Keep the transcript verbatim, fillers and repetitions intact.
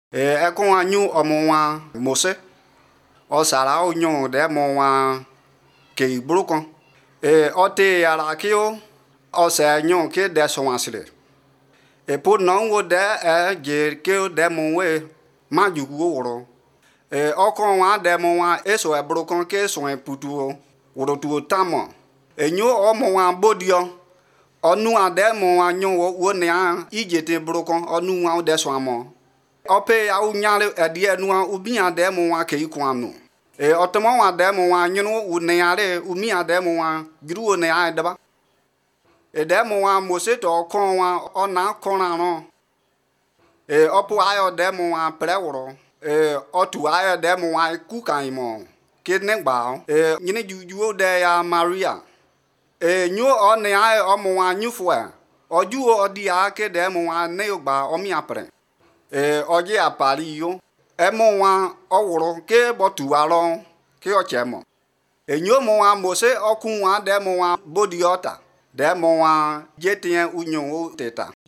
e e kon anyu omonwa Mose o sara o nyon de monwa ke ibrukon e o te ara ki o o se nyon ke de so asile e po non wo de e je ke de monwe ma ju wo woro e o kon wa de monwa e so e brukon ke so e putu woro tu tamo e nyu o monwa bodio onu ade monwa nyon wo ne a ije te brukon onu wa de so amo ope ya unyale ade anu ubi ade monwa ke ikun anu e otomo wa de monwa nyunu uneyare umi ade monwa giru ne a deba e de monwa Mose to kon wa ona kon ran e opu ayo de monwa preworo e otu ayo de monwa ku kan mo ke ne gba e nyine juju de ya Maria e nyu one ayo omonwa nyufo a oju odi ake de monwa ne gba omi apre e oje apari yo e monwa owuro ke botu aro ke ochemo e nyu monwa Mose okun wa de monwa bodiota de monwa jetien unyo teta